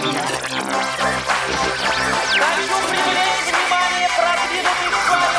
Хочу привлечь внимание продвинутых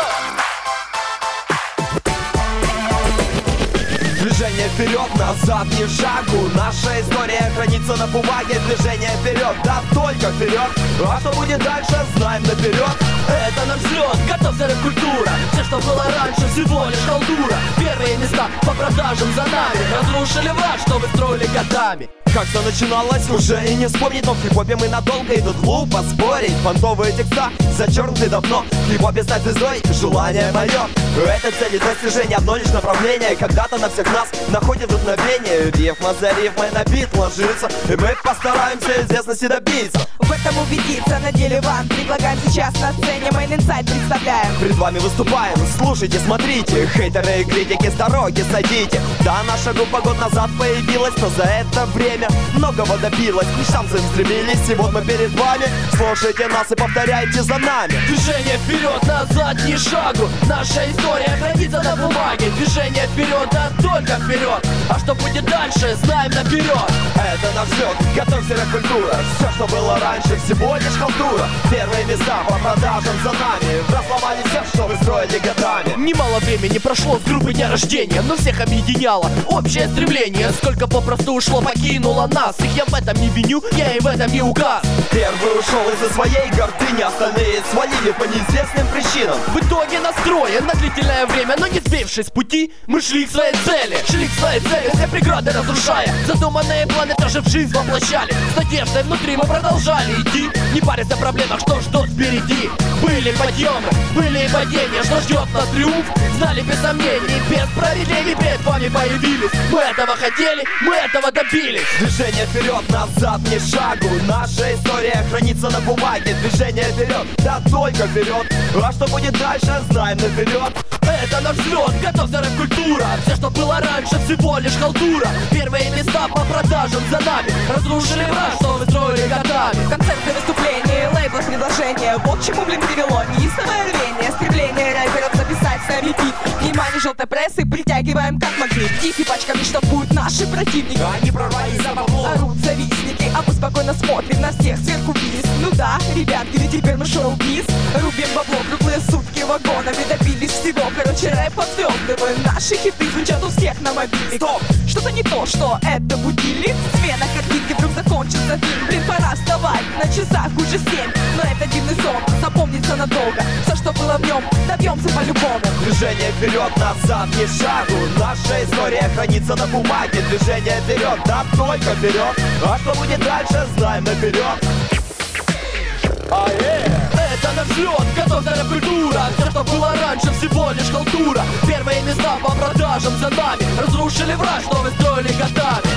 слоев. Движение вперед, назад, ни шагу. Наша история хранится на бумаге. Движение вперед, да только вперед. А что будет дальше, знаем наперед. Это наш взлет, готовься рэп-культура. Все, что было раньше, всего лишь халтура. Первые места по продажам за нами. Разрушили враг, что вы строили годами. Как все начиналось, уже и не вспомнить. Но в хип-хопе мы надолго, и тут глупо спорить. Фантовые текста зачеркнуты давно. В хип-хопе стать звездой, желание мое. Это цель и достижение, одно лишь направление. Когда-то на всех нас находит вдохновение. Рифма за рифмой на бит ложится, и мы постараемся известности добиться. В этом убедиться на деле вам предлагаем сейчас на сцене Main Insight представляем. Перед вами выступаем, слушайте, смотрите. Хейтеры и критики с дороги сойдите. Да, наша группа год назад появилась, но за это время многого добилась. К мечтам своим стремились, и вот мы перед вами. Слушайте нас и повторяйте за нами. Движение вперед, назад, ни шагу. Наша история хранится на бумаге. Движение вперед, да только вперед. А что будет дальше, знаем наперед. Это наш взлет, готовься рэп-культура. Все, что было раньше, всего лишь халтура. Первые места по продажам за нами. Разломали все, что вы строили годами. Немало времени прошло с группы дня рождения, но всех объединяло общее стремление. Сколько попросту ушло, покинуло нас. Их я в этом не виню, я и в этом не указ. Первый ушел из-за своей гордыни, остальные свалили по неизвестным причинам. В итоге настроен на длительное время, но не сбившись с пути, мы шли к своей цели. Шли к своей цели, все преграды разрушая. Задуманные планы тоже в жизнь воплощали. С надеждой внутри мы продолжали идти, не парясь о проблемах, что ждет впереди. Были подъемы, были и падения, что ждет нас триумф. Знали без сомнений, без промедлений перед вами появились. Мы этого хотели, мы этого добились. Движение вперед, назад, ни шагу. Наша история хранится на бумаге. Движение вперед, да только вперед. А что будет дальше, знаем наперед. Это наш взлет, готовься рэп-культура. Все, что было раньше, всего лишь халтура. Первые места по продажам за нами. Разрушили враг, что вы строили годами. Концерты, выступления, лейблы, предложения. Вот чему, блин, привело неистовое рвение. Стремление рэперов записать с нами бит. Внимание желтой прессы притягиваем как могли. Тихи пачками штампуют наши противники. Они прорвались за бабло. Орут завистники, а мы спокойно смотрим на всех сверху вниз. Ну да, ребятки, ведь теперь мы шоу-биз. Рубим бабло круглые сутки вагонами. Добились всего, короче, рэп отзвездываем. Наши хиты звучат у всех на мобильных. Стоп! Что-то не то, что это будильник. Смена картинки, вдруг закончится фильм. Блин, пора вставать, на часах уже 7. Но это дивный сон, запомнится надолго. Все, что было в нем, добьемся по-любому. Движение вперед, назад, ни шагу. Наша история хранится на бумаге. Движение вперед, да только вперед. А что будет дальше, знаем наперед. Это наш взлет, готовься рэп-культура. Все, что было раньше, всего лишь халтура. Первые места по продажам за нами. Разрушили враг, что вы строили годами.